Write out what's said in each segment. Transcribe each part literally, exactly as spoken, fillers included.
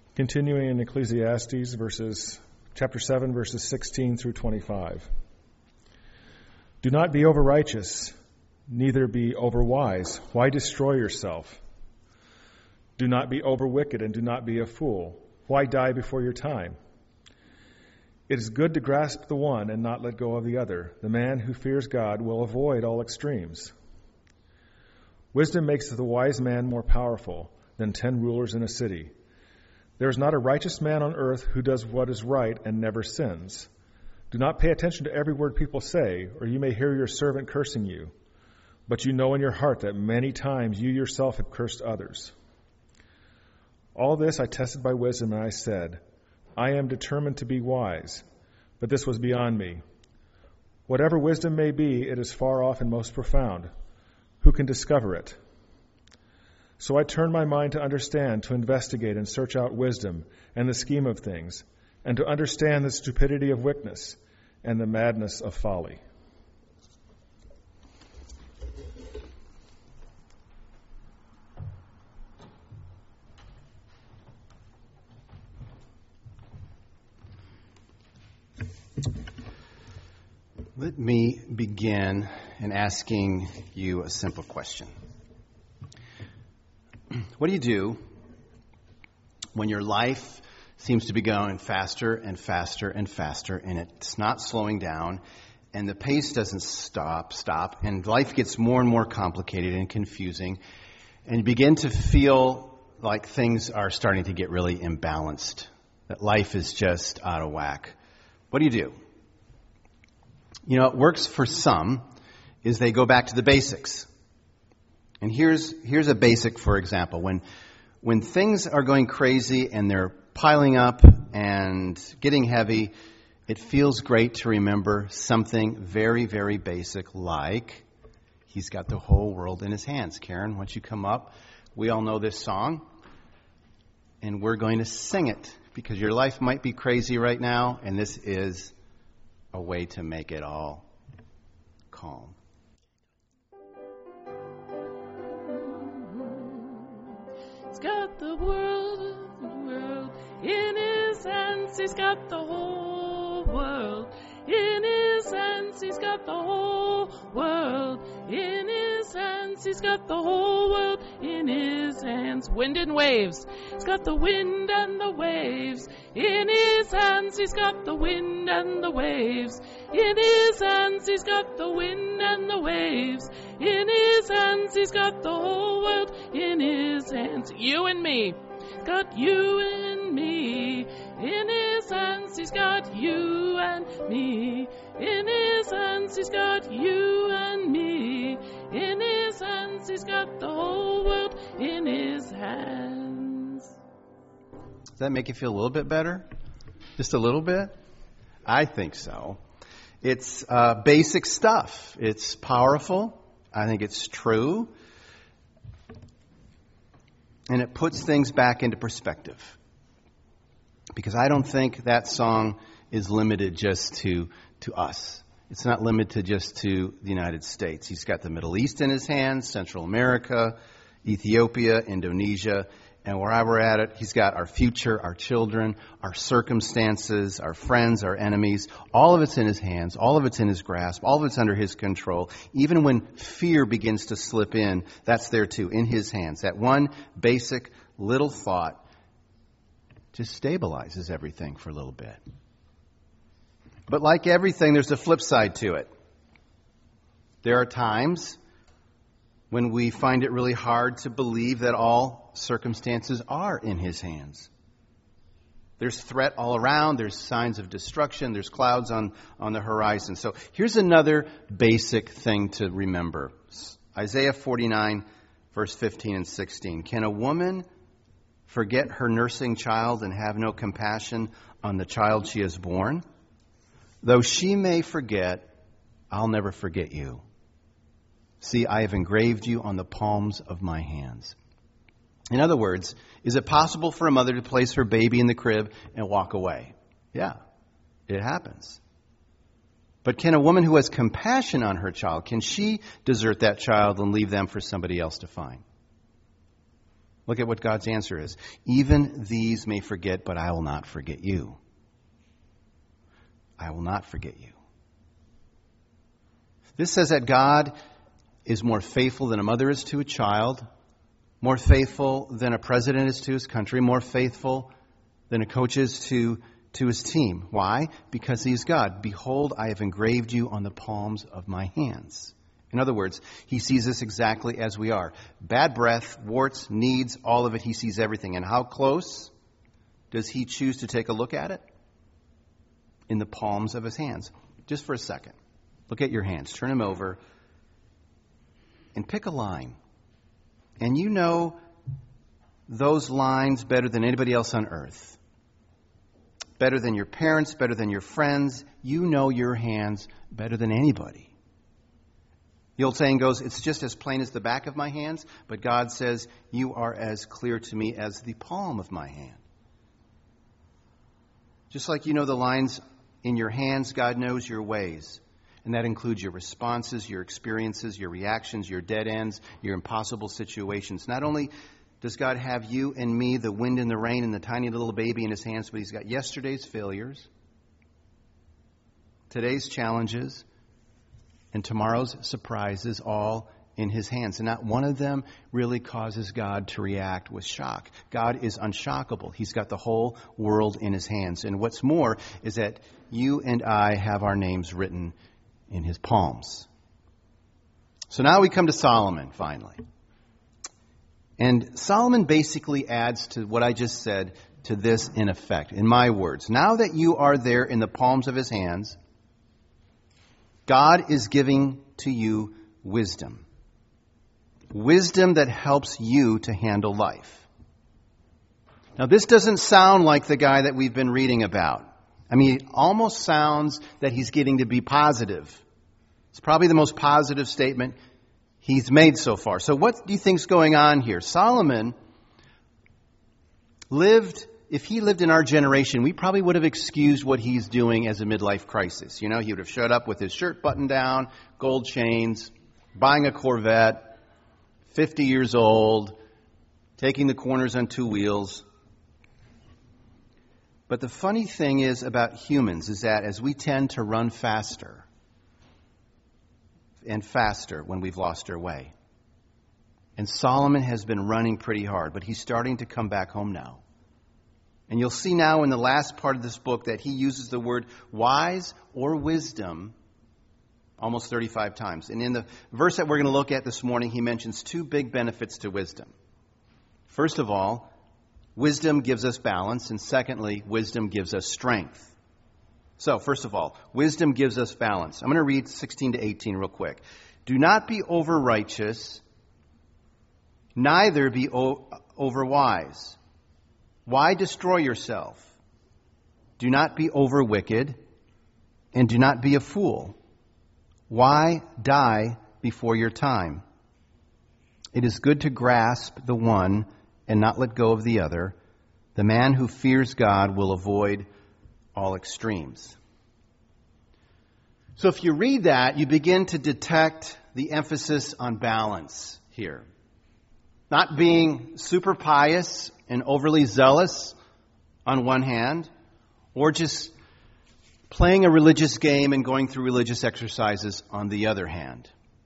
Continuing in Ecclesiastes, verses chapter seven, verses sixteen through twenty-five. Do not be overrighteous, neither be overwise. Why destroy yourself? Do not be overwicked, and do not be a fool. Why die before your time? It is good to grasp the one and not let go of the other. The man who fears God will avoid all extremes. Wisdom makes the wise man more powerful than ten rulers in a city. There is not a righteous man on earth who does what is right and never sins. Do not pay attention to every word people say, or you may hear your servant cursing you. But you know in your heart that many times you yourself have cursed others. All this I tested by wisdom, and I said, I am determined to be wise. But this was beyond me. Whatever wisdom may be, it is far off and most profound. Who can discover it? So I turned my mind to understand, to investigate and search out wisdom and the scheme of things, and to understand the stupidity of wickedness and the madness of folly. Let me begin in asking you a simple question. What do you do when your life seems to be going faster and faster and faster, and it's not slowing down, and the pace doesn't stop, stop, and life gets more and more complicated and confusing, and you begin to feel like things are starting to get really imbalanced, that life is just out of whack? What do you do? You know, it works for some is they go back to the basics. And here's here's a basic, for example. When when things are going crazy and they're piling up and getting heavy, it feels great to remember something very, very basic, like He's got the whole world in His hands. Karen, why don't you come up? We all know this song, and we're going to sing it because your life might be crazy right now, and this is a way to make it all calm. He's got the world, the world in His hands. He's got the whole world in His hands. He's got the whole world in His hands. He's got the whole world in His hands. Wind and waves. He's got the wind and the waves in His hands. He's got the wind and the waves in His hands. He's got the wind and the waves in His hands. He's got the whole world in His hands. You and me. He's got you and me in His hands. He's got you and me in His hands. He's got you and me in His hands. He's got the whole world in His hands. Does that make you feel a little bit better? Just a little bit? I think so. It's uh, basic stuff. It's powerful. I think it's true. And it puts things back into perspective. Because I don't think that song is limited just to, to us. It's not limited just to the United States. He's got the Middle East in His hands, Central America, Ethiopia, Indonesia. And wherever we're at it, He's got our future, our children, our circumstances, our friends, our enemies. All of it's in His hands. All of it's in His grasp. All of it's under His control. Even when fear begins to slip in, that's there too, in His hands. That one basic little thought just stabilizes everything for a little bit. But like everything, there's a flip side to it. There are times when we find it really hard to believe that all circumstances are in His hands. There's threat all around. There's signs of destruction. There's clouds on, on the horizon. So here's another basic thing to remember. Isaiah forty-nine, verse fifteen and sixteen. Can a woman forget her nursing child and have no compassion on the child she has born? Though she may forget, I'll never forget you. See, I have engraved you on the palms of my hands. In other words, is it possible for a mother to place her baby in the crib and walk away? Yeah, it happens. But can a woman who has compassion on her child, can she desert that child and leave them for somebody else to find? Look at what God's answer is. Even these may forget, but I will not forget you. I will not forget you. This says that God is more faithful than a mother is to a child, more faithful than a president is to his country, more faithful than a coach is to, to his team. Why? Because he is God. Behold, I have engraved you on the palms of my hands. In other words, he sees us exactly as we are. Bad breath, warts, needs, all of it, he sees everything. And how close does he choose to take a look at it? In the palms of his hands. Just for a second. Look at your hands. Turn them over. And pick a line. And you know those lines better than anybody else on earth. Better than your parents, better than your friends. You know your hands better than anybody. The old saying goes, it's just as plain as the back of my hands, but God says, you are as clear to me as the palm of my hand. Just like you know the lines in your hands, God knows your ways. And that includes your responses, your experiences, your reactions, your dead ends, your impossible situations. Not only does God have you and me, the wind and the rain, and the tiny little baby in his hands, but he's got yesterday's failures, today's challenges, and tomorrow's surprises all in his hands. And not one of them really causes God to react with shock. God is unshockable. He's got the whole world in his hands. And what's more is that you and I have our names written in his palms. So now we come to Solomon, finally. And Solomon basically adds to what I just said to this in effect, in my words. Now that you are there in the palms of his hands, God is giving to you wisdom. Wisdom that helps you to handle life. Now, this doesn't sound like the guy that we've been reading about. I mean, it almost sounds that he's getting to be positive. It's probably the most positive statement he's made so far. So what do you think's going on here? Solomon lived, if he lived in our generation, we probably would have excused what he's doing as a midlife crisis. You know, he would have showed up with his shirt buttoned down, gold chains, buying a Corvette, fifty years old, taking the corners on two wheels. But the funny thing is about humans is that as we tend to run faster and faster when we've lost our way. And Solomon has been running pretty hard, but he's starting to come back home now. And you'll see now in the last part of this book that he uses the word wise or wisdom almost thirty-five times. And in the verse that we're going to look at this morning, he mentions two big benefits to wisdom. First of all, wisdom gives us balance, and secondly, wisdom gives us strength. So, first of all, wisdom gives us balance. I'm going to read sixteen to eighteen real quick. Do not be over-righteous, neither be o- over-wise. Why destroy yourself? Do not be over-wicked, and do not be a fool. Why die before your time? It is good to grasp the one and not let go of the other. The man who fears God will avoid all extremes. So if you read that, you begin to detect the emphasis on balance here. Not being super pious and overly zealous on one hand, or just playing a religious game and going through religious exercises on the other hand.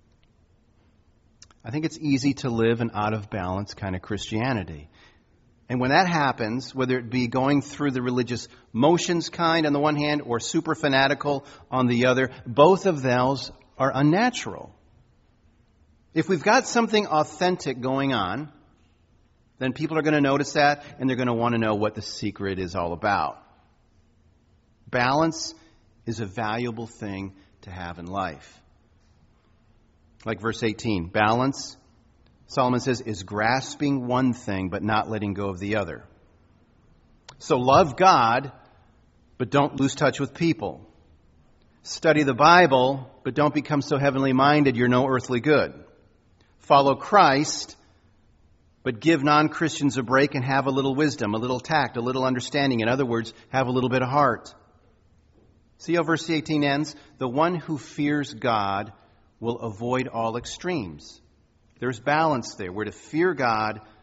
I think it's easy to live an out-of-balance kind of Christianity. And when that happens, whether it be going through the religious motions kind on the one hand or super fanatical on the other, both of those are unnatural. If we've got something authentic going on, then people are going to notice that and they're going to want to know what the secret is all about. Balance is a valuable thing to have in life. Like verse eighteen, balance, Solomon says, is grasping one thing but not letting go of the other. So love God, but don't lose touch with people. Study the Bible, but don't become so heavenly minded you're no earthly good. Follow Christ, but give non-Christians a break and have a little wisdom, a little tact, a little understanding. In other words, have a little bit of heart. See how verse eighteen ends? The one who fears God will avoid all extremes. There's balance there. We're to fear God,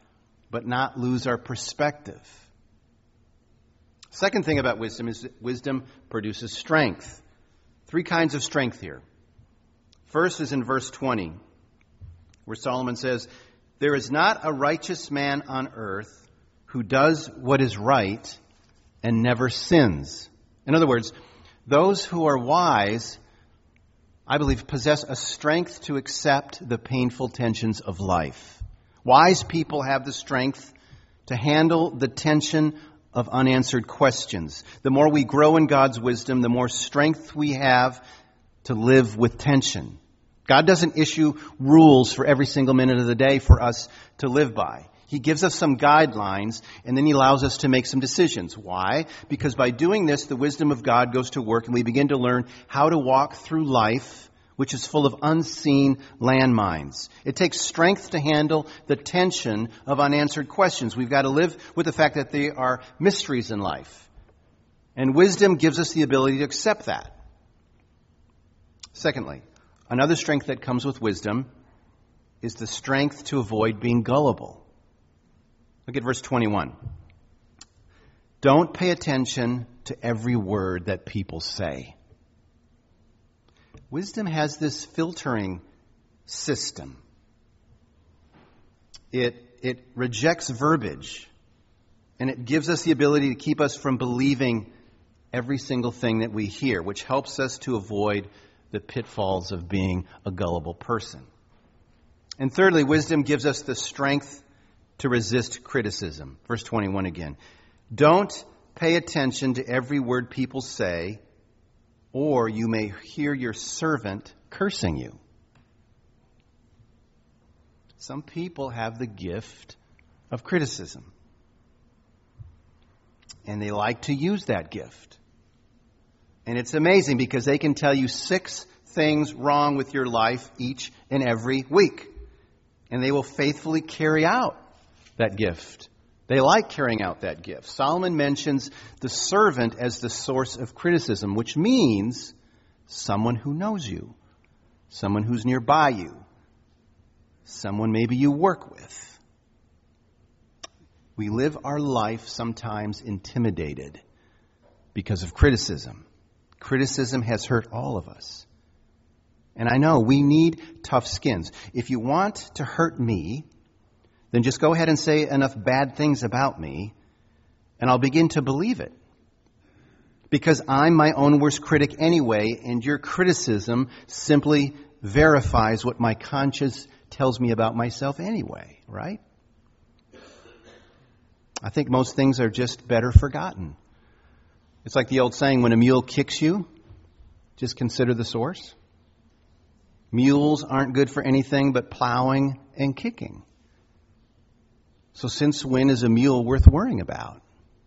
but not lose our perspective. Second thing about wisdom is that wisdom produces strength. Three kinds of strength here. First is in verse twenty, where Solomon says, "There is not a righteous man on earth who does what is right and never sins." In other words, those who are wise, I believe, possess a strength to accept the painful tensions of life. Wise people have the strength to handle the tension of unanswered questions. The more we grow in God's wisdom, the more strength we have to live with tension. God doesn't issue rules for every single minute of the day for us to live by. He gives us some guidelines, and then He allows us to make some decisions. Why? Because by doing this, the wisdom of God goes to work, and we begin to learn how to walk through life, which is full of unseen landmines. It takes strength to handle the tension of unanswered questions. We've got to live with the fact that there are mysteries in life. And wisdom gives us the ability to accept that. Secondly, another strength that comes with wisdom is the strength to avoid being gullible. Look at verse twenty-one. Don't pay attention to every word that people say. Wisdom has this filtering system. It, it rejects verbiage, and it gives us the ability to keep us from believing every single thing that we hear, which helps us to avoid the pitfalls of being a gullible person. And thirdly, wisdom gives us the strength to resist criticism. Verse twenty-one again. Don't pay attention to every word people say, or you may hear your servant cursing you. Some people have the gift of criticism, and they like to use that gift. And it's amazing because they can tell you six things wrong with your life each and every week. And they will faithfully carry out that gift. They like carrying out that gift. Solomon mentions the servant as the source of criticism, which means someone who knows you, someone who's nearby you, someone maybe you work with. We live our life sometimes intimidated because of criticism. Criticism has hurt all of us. And I know we need tough skins. If you want to hurt me, then just go ahead and say enough bad things about me, and I'll begin to believe it. Because I'm my own worst critic anyway, and your criticism simply verifies what my conscience tells me about myself anyway, right? I think most things are just better forgotten. It's like the old saying, when a mule kicks you, just consider the source. Mules aren't good for anything but plowing and kicking. So since when is a mule worth worrying about?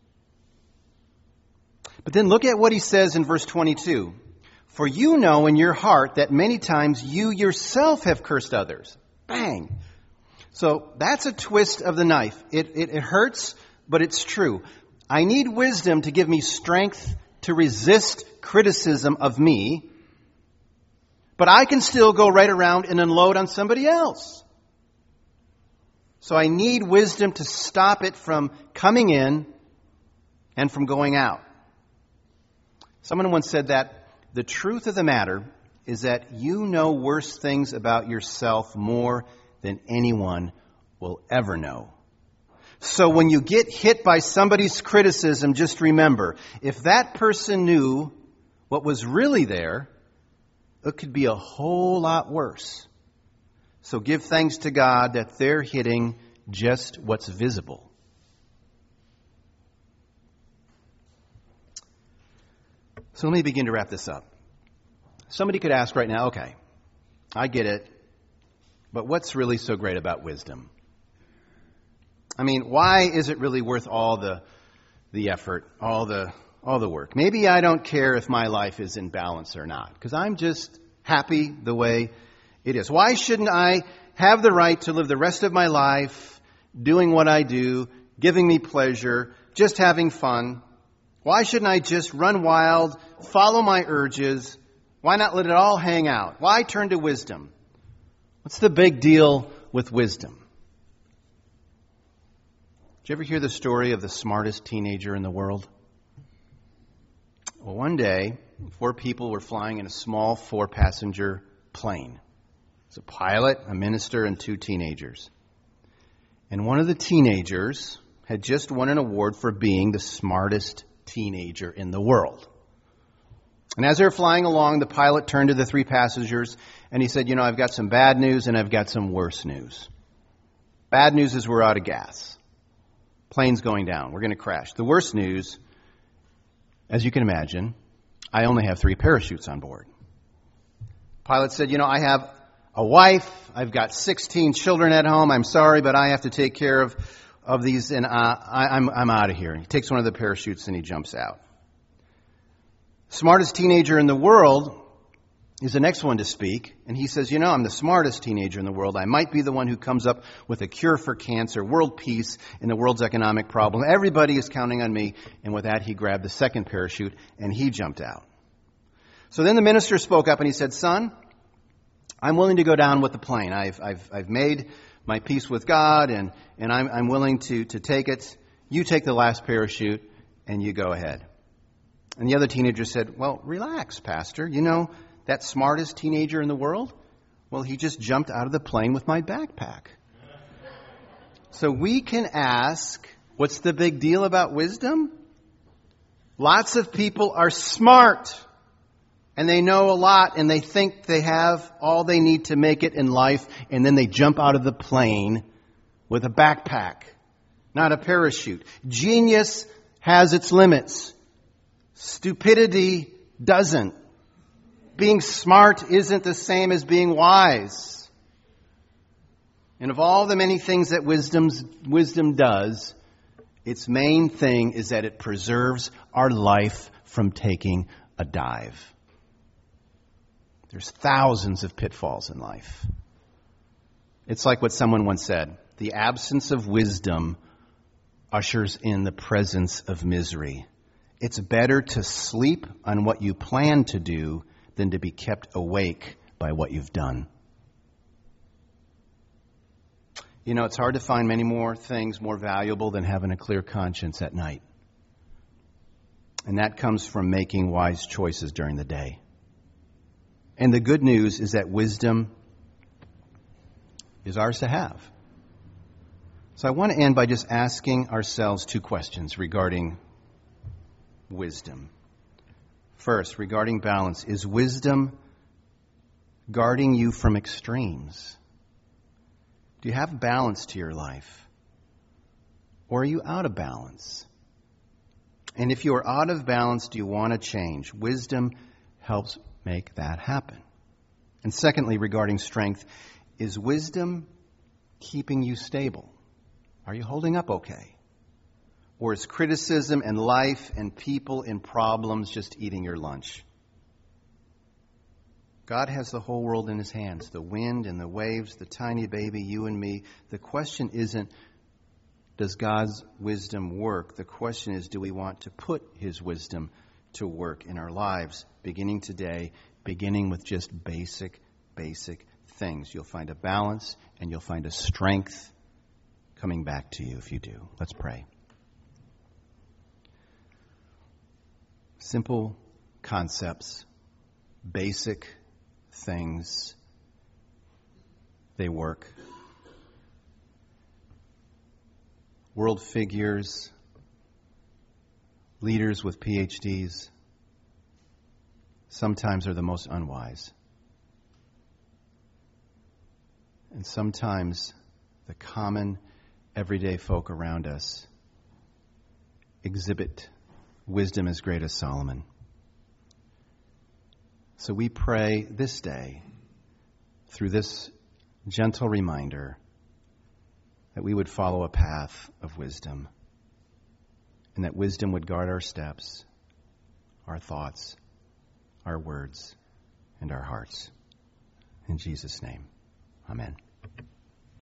But then look at what he says in verse twenty-two. For you know in your heart that many times you yourself have cursed others. Bang. So that's a twist of the knife. It, it, it hurts, but it's true. I need wisdom to give me strength to resist criticism of me, but I can still go right around and unload on somebody else. So I need wisdom to stop it from coming in and from going out. Someone once said that the truth of the matter is that you know worse things about yourself more than anyone will ever know. So when you get hit by somebody's criticism, just remember, if that person knew what was really there, it could be a whole lot worse. So give thanks to God that they're hitting just what's visible. So let me begin to wrap this up. Somebody could ask right now, okay, I get it, but what's really so great about wisdom? I mean, why is it really worth all the the effort, all the all the work? Maybe I don't care if my life is in balance or not, because I'm just happy the way it is. Why shouldn't I have the right to live the rest of my life doing what I do, giving me pleasure, just having fun? Why shouldn't I just run wild, follow my urges? Why not let it all hang out? Why turn to wisdom? What's the big deal with wisdom? Did you ever hear the story of the smartest teenager in the world? Well, one day, four people were flying in a small four-passenger plane. It's a pilot, a minister, and two teenagers. And one of the teenagers had just won an award for being the smartest teenager in the world. And as they were flying along, the pilot turned to the three passengers and he said, you know, I've got some bad news and I've got some worse news. Bad news is we're out of gas. Plane's going down. We're going to crash. The worst news, as you can imagine, I only have three parachutes on board. Pilot said, you know, I have a wife. I've got sixteen children at home. I'm sorry, but I have to take care of, of these, and uh, I, I'm, I'm out of here. He takes one of the parachutes and he jumps out. Smartest teenager in the world is the next one to speak. And he says, you know, I'm the smartest teenager in the world. I might be the one who comes up with a cure for cancer, world peace, and the world's economic problem. Everybody is counting on me. And with that, he grabbed the second parachute and he jumped out. So then the minister spoke up and he said, son, I'm willing to go down with the plane. I've, I've, I've made my peace with God and, and I'm, I'm willing to, to take it. You take the last parachute and you go ahead. And the other teenager said, well, relax, Pastor. You know, that smartest teenager in the world? Well, he just jumped out of the plane with my backpack. So we can ask, what's the big deal about wisdom? Lots of people are smart and they know a lot and they think they have all they need to make it in life, and then they jump out of the plane with a backpack, not a parachute. Genius has its limits. Stupidity doesn't. Being smart isn't the same as being wise. And of all the many things that wisdom's, wisdom does, its main thing is that it preserves our life from taking a dive. There's thousands of pitfalls in life. It's like what someone once said, the absence of wisdom ushers in the presence of misery. It's better to sleep on what you plan to do than to be kept awake by what you've done. You know, it's hard to find many more things more valuable than having a clear conscience at night. And that comes from making wise choices during the day. And the good news is that wisdom is ours to have. So I want to end by just asking ourselves two questions regarding wisdom. First, regarding balance, is wisdom guarding you from extremes? Do you have balance to your life? Or are you out of balance? And if you are out of balance, do you want to change? Wisdom helps make that happen. And secondly, regarding strength, is wisdom keeping you stable? Are you holding up okay? Or is criticism and life and people and problems just eating your lunch? God has the whole world in his hands, the wind and the waves, the tiny baby, you and me. The question isn't, does God's wisdom work? The question is, do we want to put his wisdom to work in our lives, beginning today, beginning with just basic, basic things. You'll find a balance and you'll find a strength coming back to you if you do. Let's pray. Simple concepts, basic things, they work. World figures, leaders with P H Ds, sometimes are the most unwise. And sometimes the common, everyday folk around us exhibit wisdom as great as Solomon. So we pray this day, through this gentle reminder, that we would follow a path of wisdom, and that wisdom would guard our steps, our thoughts, our words, and our hearts. In Jesus' name, amen.